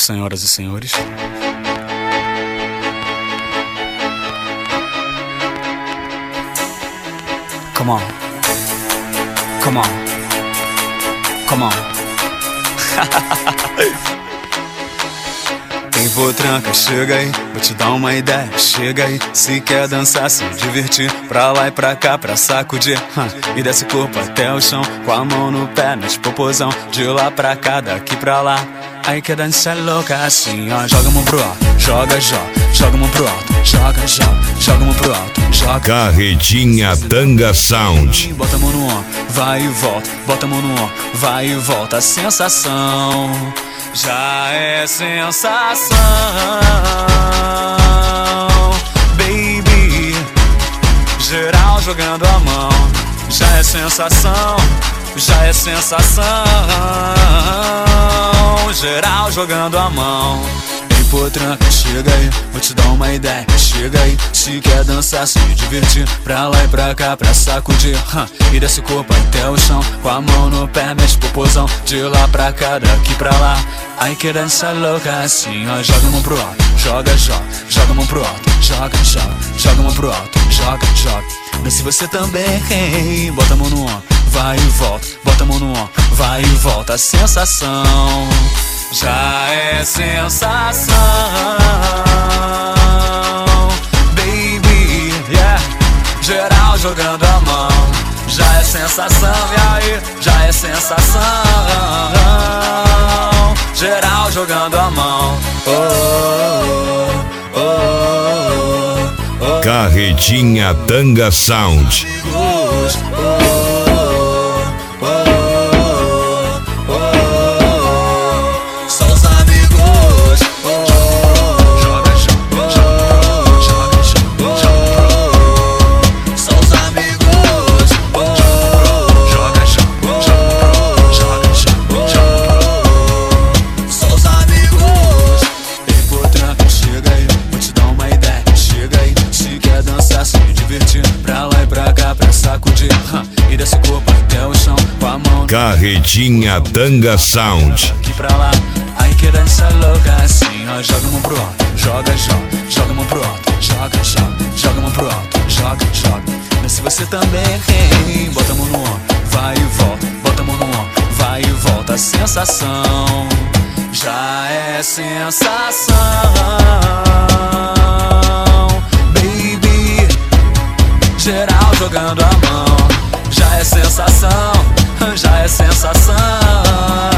Senhoras e senhores, come on, come on, come on. Tem potranca, chega aí, vou te dar uma ideia, chega aí. Se quer dançar, se divertir, pra lá e pra cá, pra sacudir, e desce o corpo até o chão, com a mão no pé, nas popozão, de lá pra cá, daqui pra lá. Aí quer dançar louca assim, ó. Joga a mão pro alto, joga, joga a mão pro alto, joga, joga a mão pro alto, joga. Carretinha Tanga Sound. Bota a mão no ombro, vai e volta, bota a mão no ombro, vai e volta. A sensação já é sensação, baby. Geral jogando a mão, já é sensação, já é sensação. Geral jogando a mão. Ei, potranca, chega aí, vou te dar uma ideia, chega aí. Se quer dançar, se divertir, pra lá e pra cá, pra sacudir, e desce o corpo até o chão, com a mão no pé, mexe popozão, de lá pra cá, daqui pra lá. Aí quer dançar louca assim, ó. Joga a mão pro alto, joga, joga a mão pro alto, joga, joga a mão pro alto, joga. Mas se você também, bota a mão no ombro, vai e volta, bota a mão no ombro, vai e volta. A sensação já é sensação, baby, yeah. Geral jogando a mão, já é sensação, e aí, já é sensação. Geral jogando a mão, Carretinha Tanga Sound. Só os amigos. Joga, joga. Só os amigos. Joga, joga. Só os amigos. Ei, potranca, chega aí, vou te dar uma ideia, chega aí. Se quer dançar, se divertir, pra lá e pra cá, pra sacudir, e desce o corpo até o chão, com a mão. Carretinha Tanga Sound. Aqui pra lá, aí quer dançar louca assim, ó. Joga a mão pro alto, joga, joga a mão pro alto, joga, joga a mão pro alto, joga. Mas se você também tem, bota a mão no ombro, vai e volta, bota a mão no ombro, vai e volta. A sensação já é sensação, baby. Geral jogando a mão, já é sensação, já é sensação.